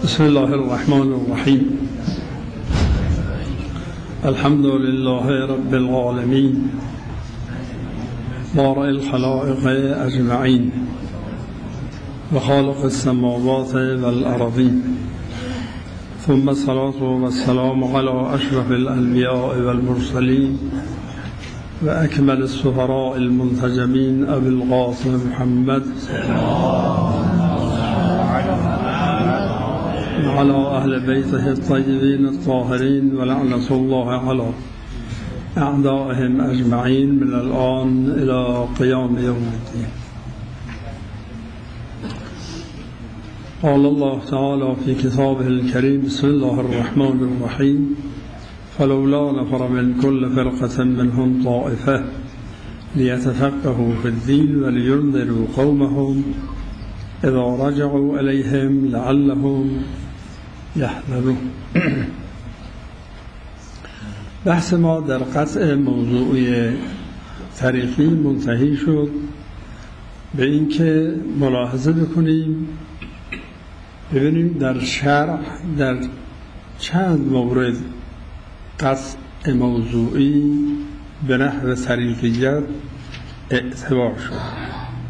بسم الله الرحمن الرحیم. الحمد لله رب العالمین بارئ الخلائق اجمعین و خالق السماوات والارضین، ثم الصلاة والسلام على اشرف الانبیاء والمرسلین و اکمل السفراء المنتجمین ابی القاسم محمد وعلى أهل بيته الطيبين الطاهرين ولعنة الله على أعدائهم أجمعين من الآن إلى قيام يوم الدين. قال الله تعالى في كتابه الكريم: بسم الله الرحمن الرحيم. فلولا نفر من كل فرقة منهم طائفة ليتفقهوا في الدين ولينذروا قومهم إذا رجعوا إليهم لعلهم يحذرون. بحث ما در قطع موضوعی طریقی منتهی شد به این که ملاحظه بکنیم، ببینیم در شرع در چند مورد قطع موضوعی به نحو طریقیت اعتبار شد.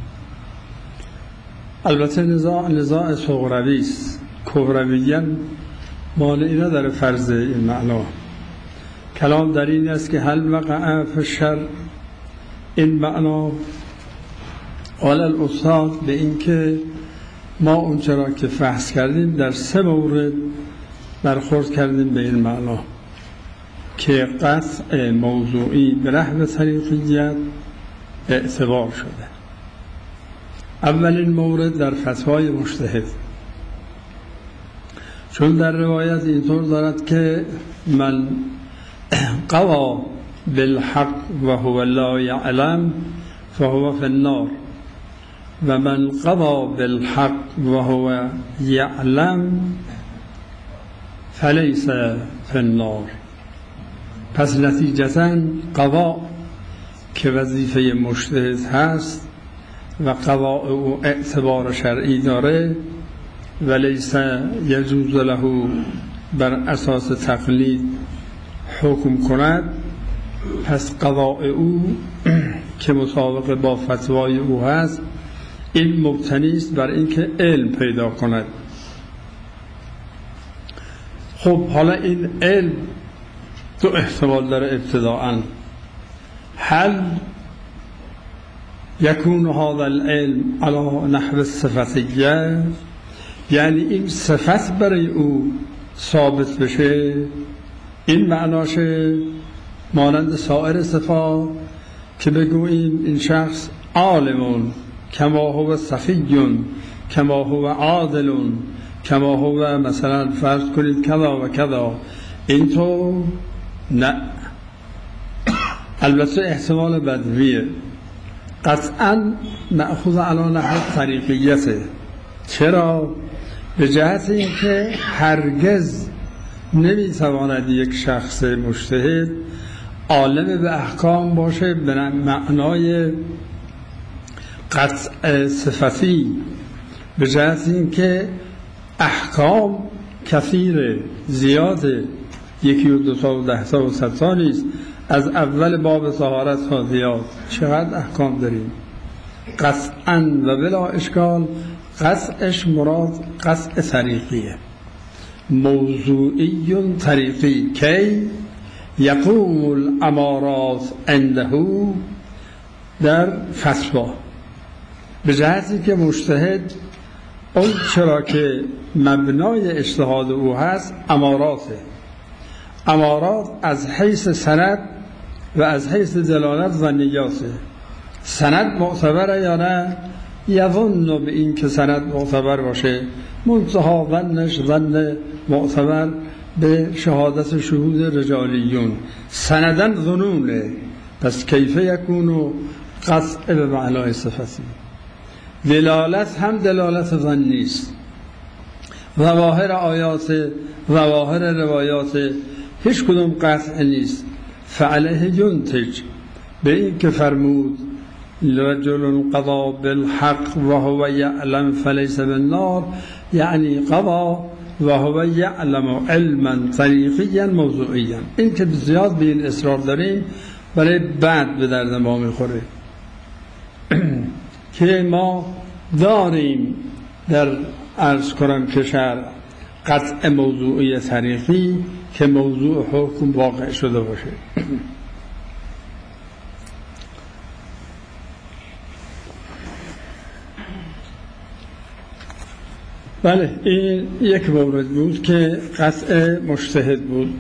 البته نزاع صغروی است، کبرویاً مانعی نداره فرض این معنا. کلام در این است که هل وقع فی الشرع این معنا. قال الاستاد به این که ما اونچه را که فحص کردیم در 3 مورد برخورد کردیم به این معنا که قطع موضوعی به نحو طریقیت اعتبار شده. اولین مورد در فتوای مجتهد، چون در روایت اینطور دارد که من قضى بالحق و هو لا یعلم فهو فی النار و من قضى بالحق و هو یعلم فلیس فی النار. پس نتیجتاً قضا که وظیفه مجتهد هست و قضاء او اعتبار شرعی داره و لیس یجوز له بر اساس تقلید حکم کند، پس قضاء او که مطابق با فتوای او هست این مبتنی است بر اینکه علم پیدا کند. خب حالا این علم 2 احتمال داره ابتداءً. هل یکون هذا العلم على نحو الصفتیه، یعنی این صفت برای او ثابت بشه، این معناشه مانند سایر صفات که بگوییم این شخص عالم کما هو صفی کما هو عادل کما هو مثلا فرض کنید کذا و کذا، اینطور نه. البته احتمال بدویه، قطعاً مأخوذ علی نحو طریقیته. چرا؟ به جهت اینکه هرگز نمیتواند یک شخص مجتهد عالم به احکام باشه به معنای قطع صفتی، به جهت اینکه احکام کثیره، زیاده، 1 و 2 و 10 و 100 نیست. از اول باب طهارت تا زیاد چقدر احکام داریم. قطعاً و بلا اشکال قطعش مراد قطع طریقیه، موضوعی طریقی. کی یقوم الامارات عنده در فتوا، به جهتی که مجتهد اون چرا که مبنای اجتهاد او هست اماراته. امارات از حیث سند و از حیث دلالت ظنیاته. سند معتبره یا نه؟ یظن به این که سند معتبر باشه، منتها ظنش ظن معتبر به شهادت شهود رجالیون، سندن ظنونه. پس کیف یکونو قطع به معنای صفتی. دلالت هم دلالت ظنی است. ظواهر آیات، ظواهر روایات هیچ کدوم قطع نیست. فعلیه ینتج به این که فرمود رجل قضا بالحق و هو یعلم فلیس بالنار، یعنی قضا و هو یعلم علما طریقیا موضوعیا. این که زیاد به این اصرار داریم برای بعد به درد ما میخوره که ما داریم در عرض کنم که شرع قطع موضوعی طریقی که موضوع حکم واقع شده باشه. بله، این یک مورد بود که قطع مجتهد بود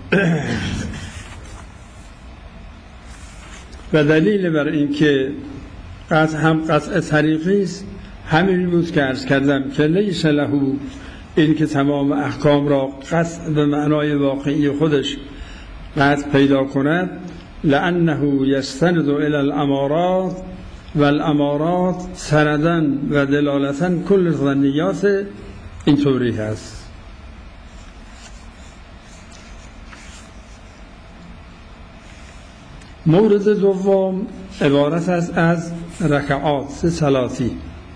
و دلیل بر این که هم قطع طریقی است همین بود که عرض کردم که لیس له، این که تمام احکام را قطع به معنای واقعی خودش قطع پیدا کند، لأنه یستند الی الامارات و الامارات سندن و دلالتن کل ظنیات، اینطوری هست. مورد دوم عبارت است از رکعات صلاتی.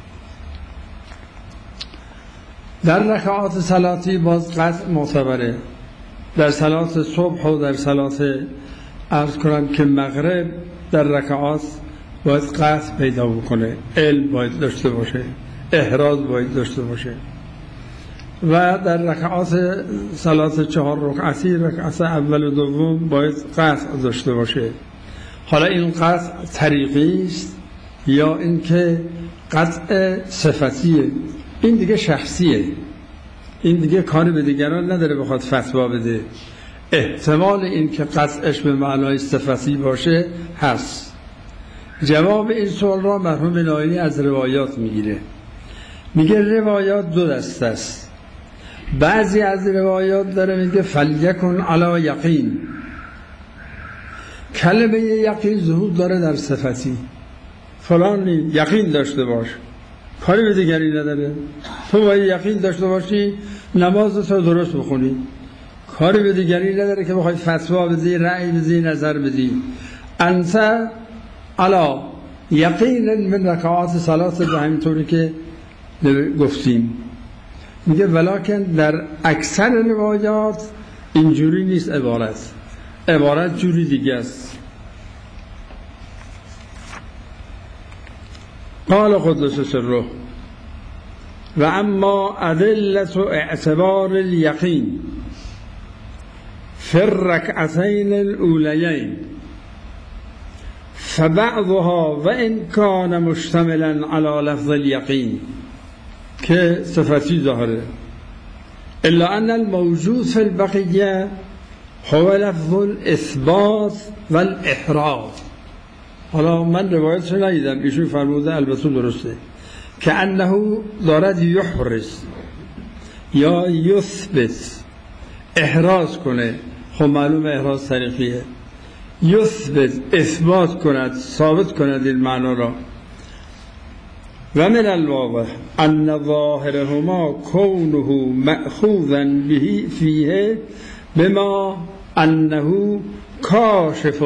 در رکعات صلاتی باز قطع معتبره. در صلات صبح و در صلات عرض کنم که مغرب در رکعات باید قطع پیدا بکنه، علم باید داشته باشه، احراز باید داشته باشه. و در رکعات صلات 4 رکعتی، رکعت اول و دوم باید قطع داشته باشه. حالا این قطع طریقی است یا این که قطع صفتیه، این دیگه شخصیه، این دیگه کاری به دیگران نداره بخواد فتوا بده. احتمال این که قطعش به معنای صفتی باشه هست. جواب این سوال را مرحوم نایینی از روایات میگیره. میگه روایات دو دسته است. بعضی از روایات داره میگه فلیکن علی یقین، کلمه یقین ظهور داره در صفتی، فلان یقین داشته باش، کاری به دیگری نداره. تو باید یقین داشته باشی نماز تو درست بخونی، کاری به دیگری نداره که بخوای فتوا بدی، رأی بدی، نظر بدی. انت علی یقین من رکعات صلات، به همینطوری که گفتیم. میگه ولکن در اکثر روایات اینجوری نیست، عبارت جوری دیگه است. قال قدس سره و اما ادلت اعتبار الیقین فی الرکعتین الاولیین فبعضها و ان کان مشتملا علی لفظ الیقین، که صفتی ظاهره، الا ان الموجود فی البقیه هو لفظ الاثبات والاحراز. حالا من روایتش ندیدم، ایشون فرموده البته درسته که انه دارد یحرز یا یثبت، احراز کنه. خب معلوم احراز طریقیه، یثبت اثبات کند، ثابت کند این معنا را. و من الواضح ان ظاهرهما کونه مأخوذا به فیه بما انه کاشف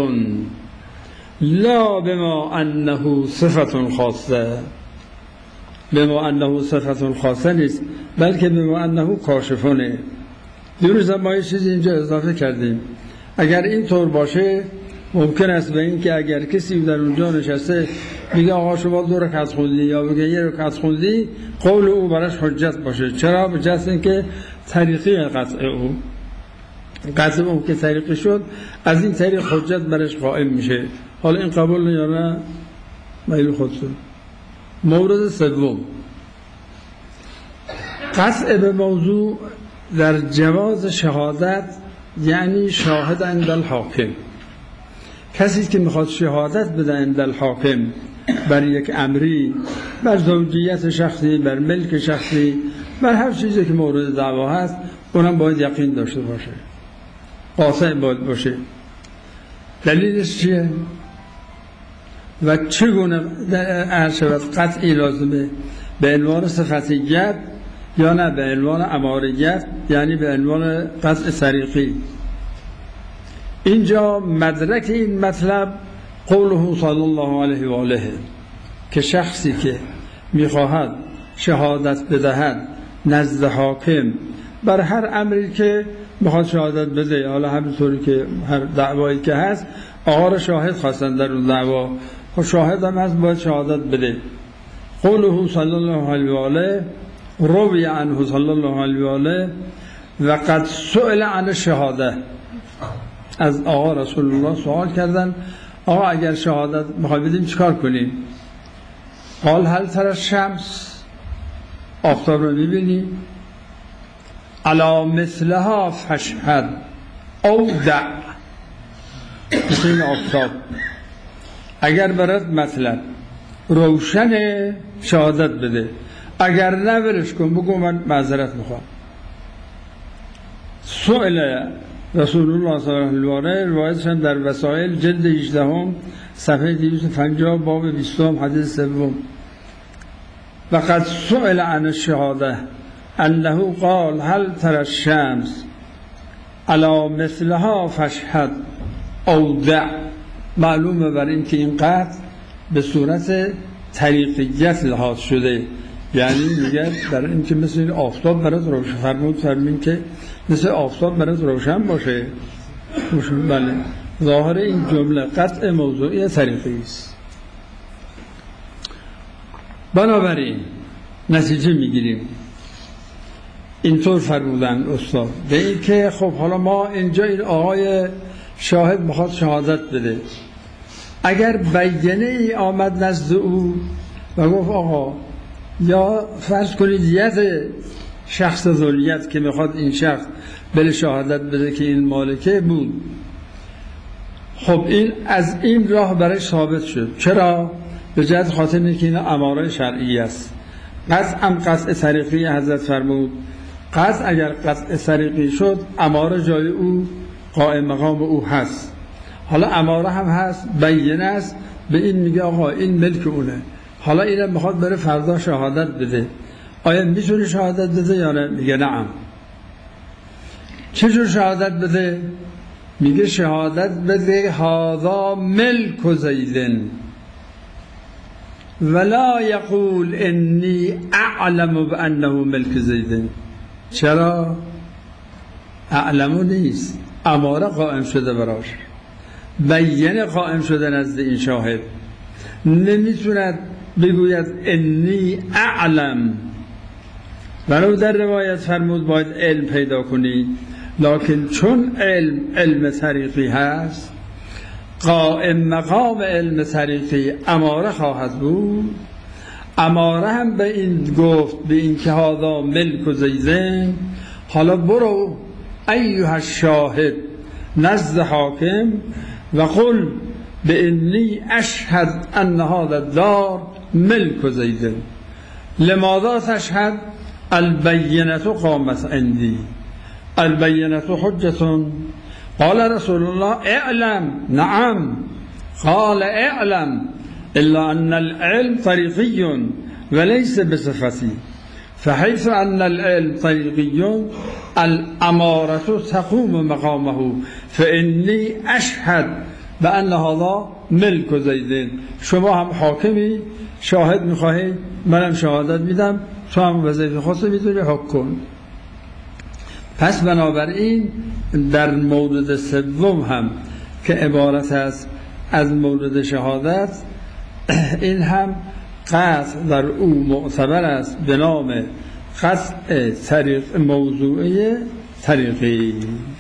لا بما انه صفت خاصه. بما انه صفت خاصه نیست، بلکه بما انه کاشفونه. دیروز ما یه چیزی اینجا اضافه کردیم. اگر این طور باشه ممکن است به این که اگر کسی در اونجا نشسته میگه آقا شما 2 رکعت خوندی یا بگه 1 رکعت خوندی، قول او براش حجت باشه. چرا؟ به جهت اینکه طریقی قطع او، قطع او که طریقی شد، از این طریق حجت برش قائم میشه. حالا این قبول یا نه میل خودتون. مورد سوم قطع به موضوع در جواز شهادت، یعنی شاهد عند الحاکم. کسی که میخواد شهادت بده عند الحاکم بر یک امری، بر زوجیت شخصی، بر ملک شخصی، بر هر چیزی که مورد دعوا هست، اونم باید یقین داشته باشه، قاطع باید باشه. دلیلش چیه؟ و چگونه شود قطعی لازمه؟ به عنوان صفتیت یا نه به عنوان اماریت، یعنی به عنوان قطع طریقی. اینجا مدرک این مطلب قوله صلی الله علیه و آله، که شخصی که میخواهد شهادت بدهد نزد حاکم بر هر امری که میخواد شهادت بده. حالا همینطوری که هر دعوایی که هست آقا را شاهد خواستن در اون دعوا، خب شاهد هم هست باید شهادت بده. قوله صلی الله علیه و آله روی عنه صلی الله علیه و آله و قد سئل عن الشهاده، از آقا رسول الله سوال کردن آقا اگر شهادت میخوای بدیم چیکار کنیم؟ قال هل تری الشمس، آفتاب رو میبینی؟ علی مثلها فاشهد او دع، مثل این آفتاب اگر برات مثلا روشن شهادت بده، اگر نه ورش کن، بگو من معذرت میخوام. سئل رسول الله صلی الله علیه و آله، روایتشان در وسائل جلد 18 صفحه 250 باب 20 حدیث سوم. و قد سئل عن الشهاده انه قال هل تری الشمس علی مثلها فاشهد او دع. معلومه بر این که این قطع به صورت طریقیت لحاظ شده، یعنی میگه در این که مثل این آفتاب برات روشن، فرمود که مثل آفتاب برات روشن باشه. بله، ظاهر این جمله قطع موضوعی طریقی است. بنابراین نتیجه میگیریم اینطور فرمودن استاد به این که خب حالا ما اینجا این آقای شاهد میخواد شهادت بده، اگر بیانه ای آمد نزد او و گفت آقا یا فرض کنید یه شخص ذریت که میخواد این شخص بله شهادت بده که این مالکه بود، خب این از این راه برای ثابت شد. چرا؟ به جهت خاطر اینکه این اماره شرعی است. قطع طریقی حضرت فرمود قطع اگر قطع طریقی شد اماره جای او قائم مقام او هست. حالا اماره هم هست، بیانه است، به این میگه آقا این ملک اونه، حالا اینم میخواد بره فردا شهادت بده، آیا میتونه شهادت بده یا نه؟ میگه نعم. چجور شهادت بده؟ میگه شهادت بده هذا ملک زیدن ولا یقول انی اعلم بانه ملک زیدن. چرا؟ اعلمو نیست، اماره قائم شده براش، بیانه قائم شده نزد این شاهد، نمیتوند بگوید انی اعلم. ولو در روایت فرمود باید علم پیدا کنی، لکن چون علم طریقی هست، قائم مقام علم طریقی اماره خواهد بود. اماره هم به این گفت به این که هذا ملک و زیدن، حالا برو ایها الشاهد نزد حاکم و قل به انی اشهد ان هذا الدار ملک و زیدن. لماذا تشهد؟ البینة قامت عندی، البینة حجة. قال رسول الله اعلم، نعم. قال اعلم الا ان العلم طریقی وليس بصفتی، فحيث ان العلم طریقی الامارة تقوم مقامه فانی اشهد بان هذا ملک زیدن. شما هم حاکمی، شاهد میخواهی، منم شهادت میدم، تو هم وظیفه خاص میدونی، حکم کن. پس بنابراین در مورد سوم هم که عبارت است از مورد شهادت، این هم قطع در او معتبر است به نام قطع طریق موضوعی طریقی.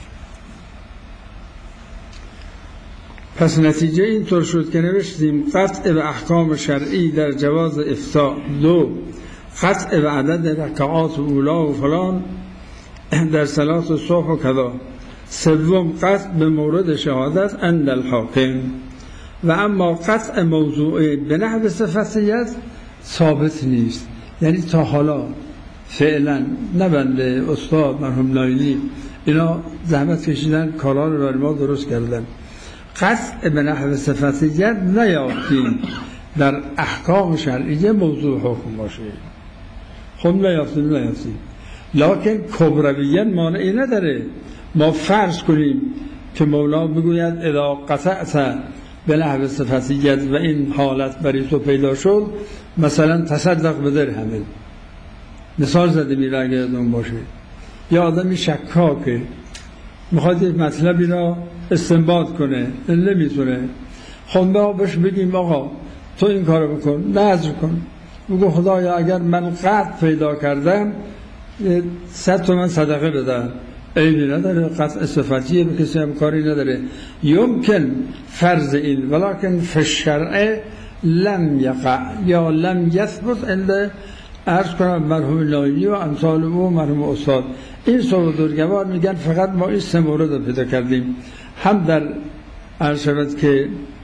پس نتیجه این طور شد که نوشتیم قطع به احکام شرعی در جواز افتاء. 2 قطع به عدد رکعات و اولا و فلان در صلات صبح و کذا. 3 قطع به مورد شهادت عند الحاکم. و اما قطع موضوعی به نحو صفتیت ثابت نیست، یعنی تا حالا فعلا نه بنده استاد مرحوم نایلی اینا زحمت کشیدن کارا رو برای ما درست کردن، قطع به نحو صفتیت نیافتیم در احکام شرعیه موضوع حکم باشه. خب نیافتیم، لکن کبرویت مانعی نداره. ما فرض کنیم که مولا بگوید اذا قطعت به نحو صفتیت و این حالت برای تو پیدا شد، مثلا تصدق به درهم، مثال زده میره اگر اون باشه، یا آدمی شکاکه میخواد یک مطلبی را استنباط کنه نمیتونه، خب ما بهش بگیم آقا تو این کارو بکن، نذر کن، بگو خدایا اگر من قطع پیدا کردم 100 تومن صدقه بدم، عیبی نداره، قطع صفتیه، به کسی هم کاری نداره. یمکن فرض این ولکن فی الشرع لم یقع یا لم یثبت الا عرض کنم مرحوم لاینی و امثال او مرحوم استاد این بزرگوار میگن فقط ما این 3 مورد رو پیدا کردیم، هم در عرض شود که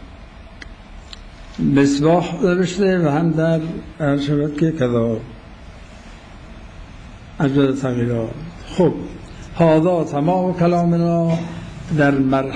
مصباح نوشته و هم در عرض شود که کذا عجل تغییرات. خب هذا تمام کلامنا در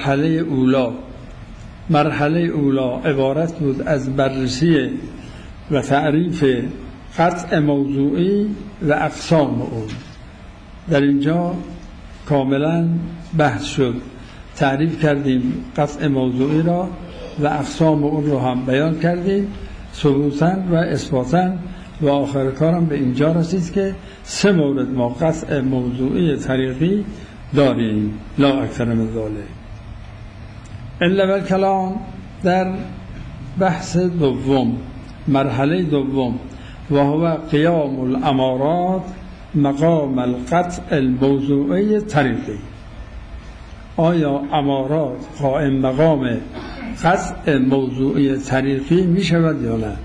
مرحله اولا عبارت بود از بررسی و تعریف قطع موضوعی و اقسام اون. در اینجا کاملا بحث شد، تعریف کردیم قطع موضوعی را و اقسام اون رو هم بیان کردیم ثبوتاً و اثباتاً و آخر کارم به اینجا رسید که 3 مورد ما قطع موضوعی طریقی داریم، لا اکثر من ذلک. الا الکلام در بحث دوم، مرحله دوم، و هو قیام الامارات مقام القطع الموضوعی طریقی. آیا امارات قائم مقام قطع موضوعی طریقی می شود یا نه؟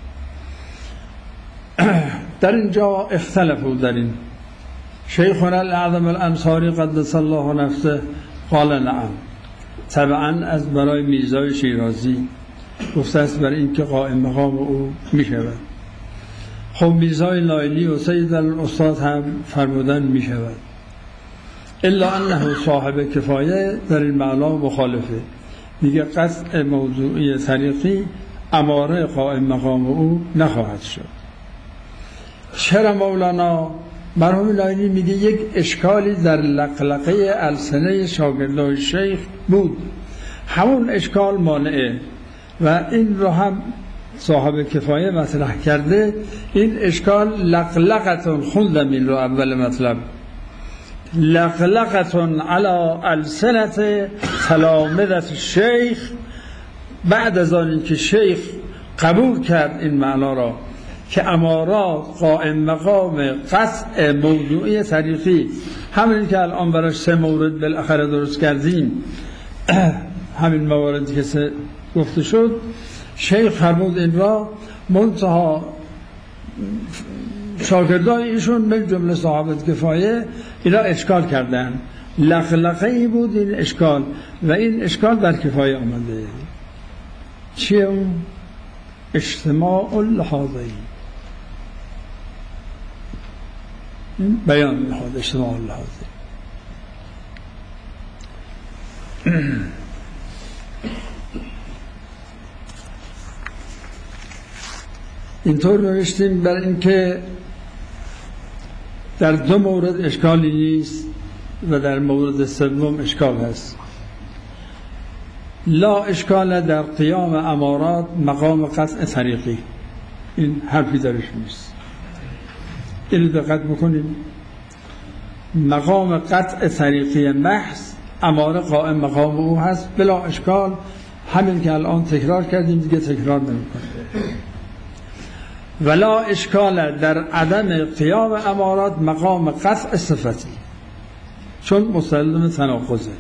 در اینجا اختلفوا در این. شیخنا الاعظم الانصاری قدس الله نفسه قال نعم، طبعا از برای میرزای شیرازی گفته است برای این که قائم مقام او می شود. خب میرزای لاینی و سید الاستاد هم فرمودن می شود، الا انه صاحب کفایه در این معنا مخالفه، میگه قطع موضوعی طریقی اماره قائم مقام او نخواهد شد. چرا مولانا مرحوم لاینی میگه یک اشکالی در لقلقه السنه شاگردای شیخ بود، همون اشکال مانعه و این رو هم صاحب کفایه مطرح کرده. این اشکال لقلقتون، خوندم این رو اول مطلب، لقلقتون علی السنه تلامذة الشیخ، بعد از آن که شیخ قبول کرد این معنا را که امارات قائم مقام قطع موضوعی طریقی، همین که الان براش 3 مورد بالاخره درست کردیم، همین مواردی که گفته شد، شیخ فرمود این را، منتها شاگردان ایشون من جمله صاحب کفایه اینا اشکال کردن، لقلقه‌ای بود این اشکال و این اشکال در کفایه آمده. چیه اون؟ اجتماع اللحاظی، بیان میخواد اجتماع اللحاظی. اینطور نوشتیم برای اینکه در 2 مورد اشکالی نیست و در مورد 3 اشکال هست. لا اشکال در قیام امارات مقام قطع طریقی، این حرفی درش نیست، اینو دقت بکنیم. مقام قطع طریقی محض اماره قائم مقام او هست بلا اشکال، همین که الان تکرار کردیم دیگه تکرار نمی‌کنیم. ولا اشکال در عدم قیام امارات مقام قطع صفتی، چون مسلم تناقضه.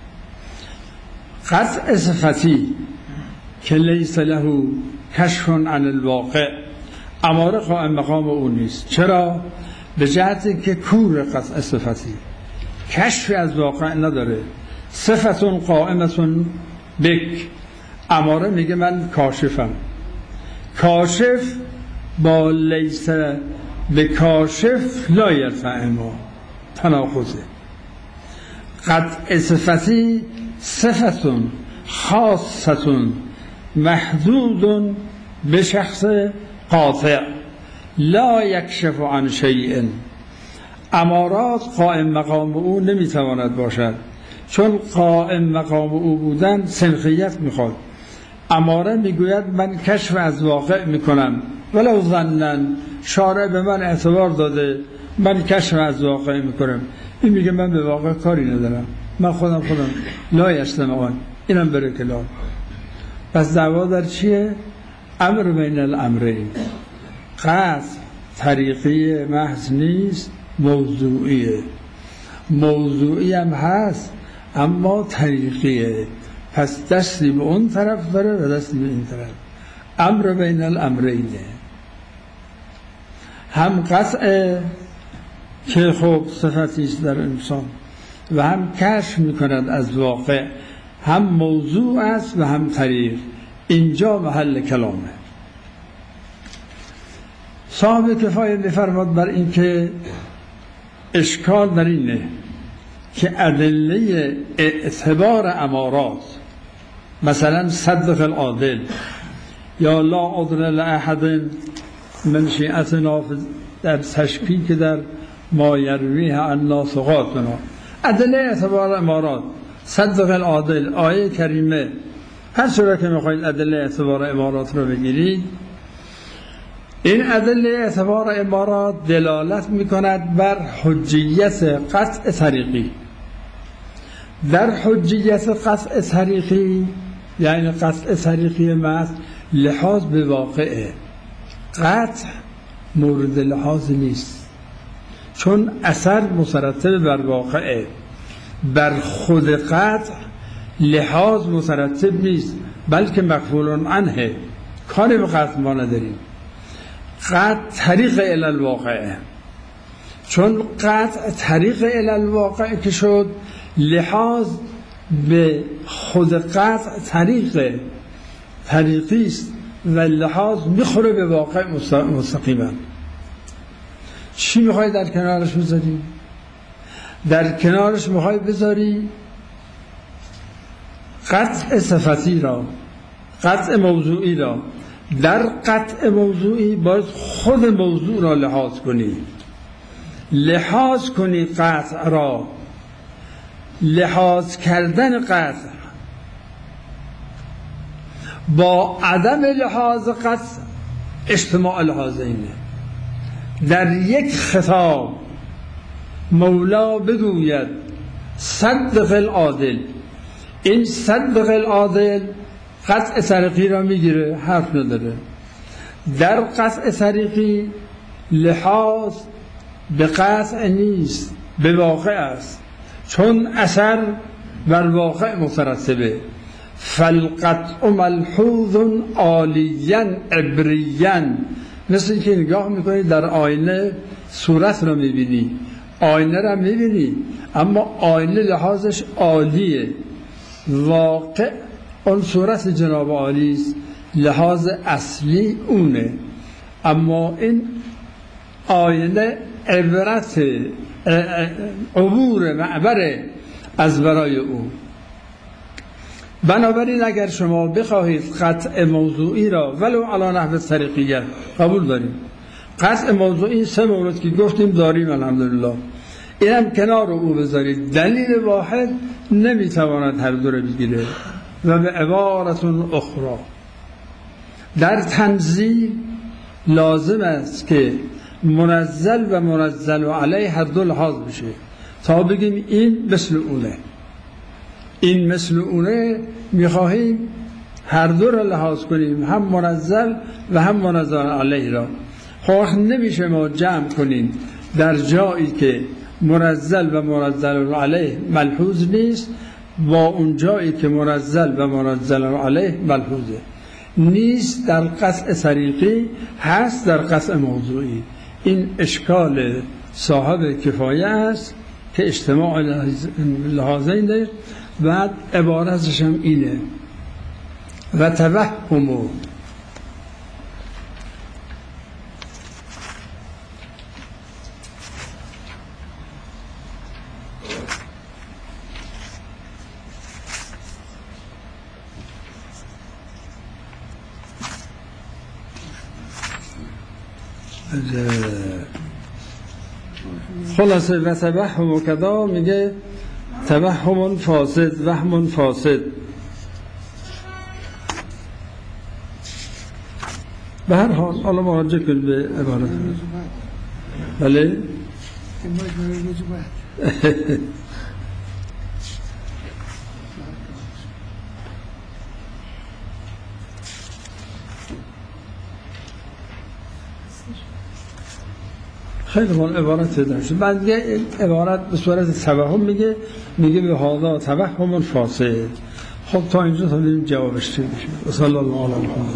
قطع صفتی که لیس له کشف عن الواقع، اماره قائم مقام او نیست. چرا؟ به جهتی که کور قطع صفتی، کشف از واقع نداره. صفتون قائمتون بک، اماره میگه من کاشفم، کاشف با لیس به کاشف لا یرفعما، تناقضه. قطع صفتی صفتون خاصتون محدود به شخص قاطع لا یکشف عن شیء. امارات قائم مقام او نمیتواند باشد، چون قائم مقام او بودن سنخیت میخواد. اماره میگوید من کشف از واقع میکنم، ولو ظنن، شارع به من اعتبار داده من کشف از واقع میکنم. این میگه من به واقع کاری ندارم، من خودم لا یجتمعان، اینم بره کلا. پس دعوا در چیه؟ امر بین الامرین. قطع طریقی محض نیست، موضوعیه. موضوعی هم هست اما طریقیه، پس دستی به اون طرف داره و دستی به این طرف. امر بین الامرینه، هم قطع که خب صفتیست در انسان و هم کشف میکند از واقع، هم موضوع است و هم طریق. اینجا محل کلامه. صاحب کفایه میفرماد بر این که اشکال در اینه که ادله اعتبار امارات، مثلا صدق العادل یا لا عذر لاحد من شیعتنا در تشکیک در ما یرویه عنا ثقاتنا، ادله اعتبار امارات، صدق العادل، آیه کریمه، هر صورت که میخواید ادله اعتبار امارات رو بگیرید، این ادله اعتبار امارات دلالت میکند بر حجیت قطع طریقی. در حجیت قطع طریقی یعنی قطع طریقی محض لحاظ به واقعه، قطع مورد لحاظ نیست، چون اثر مترتب بر واقعه. بر خود قطع لحاظ مترتب نیست، بلکه مغفول عنه، کاری به قطع ما نداریم. قطع طریق الی الواقعه، چون قطع طریق الی الواقع که شد، لحاظ به خود قطع طریقی است و لحاظ میخوره به واقع مستقیما. چی میخوای در کنارش بذاری؟ در کنارش میخوای بذاری قطع صفتی را، قطع موضوعی را. در قطع موضوعی باید خود موضوع را لحاظ کنی، لحاظ کنی قطع را. لحاظ کردن قطع با عدم لحاظ قطع اجتماع لحاظینه. در یک خطاب مولا بگوید صدق العادل، این صدق العادل قطع طریقی را میگیره، حرف نداره. در قطع طریقی لحاظ به قطع نیست، به واقع است، چون اثر بر واقع مترتبه. فالقطع ملحوظ عالیاً عبریاً، مثل این که نگاه میکنی در آینه صورت را میبینی، آینه را میبینی اما آینه لحاظش عالیه، واقع اون صورت جناب عالی است، لحاظ اصلی اونه، اما این آینه عبرت عبور معبر از برای او. بنابراین اگر شما بخواهید قطع موضوعی را ولو علی نحو طریقیه قبول داریم، قطع موضوعی 3 مورد که گفتیم داریم الحمدلله، اینم کنار او بذارید. دلیل واحد نمیتواند هر دو را بگیره. و به عبارت اخرى، در تنزیل لازم است که منزل و منزل و علیه هر دو لحاظ بشه تا بگیم این مثل اونه، این مثل اونه. میخواهیم هر دو را لحاظ کنیم، هم منزل و هم منزل علیه را. خواهد نمیشه ما جمع کنیم در جایی که منزل و منزل علیه ملحوظ نیست با اون جایی که منزل و منزل علیه ملحوظه نیست. در قطع طریقی هست، در قطع موضوعی. این اشکال صاحب کفایه است که اجتماع لحاظین داره. بعد عبارتش هم اینه و توهمو، خلاصه و توهم و کدا میگه توهم فاسد، وهم فاسد. به هر حال حالا مراجعه کنید به عبارت. بله خیلی من عبارت داشت. بعد دیگه عبارت به صورت توهم میگه به هذا توهم فاسد. خب تا اینجا تا بریم جوابش چی میشه. صلی الله علیه و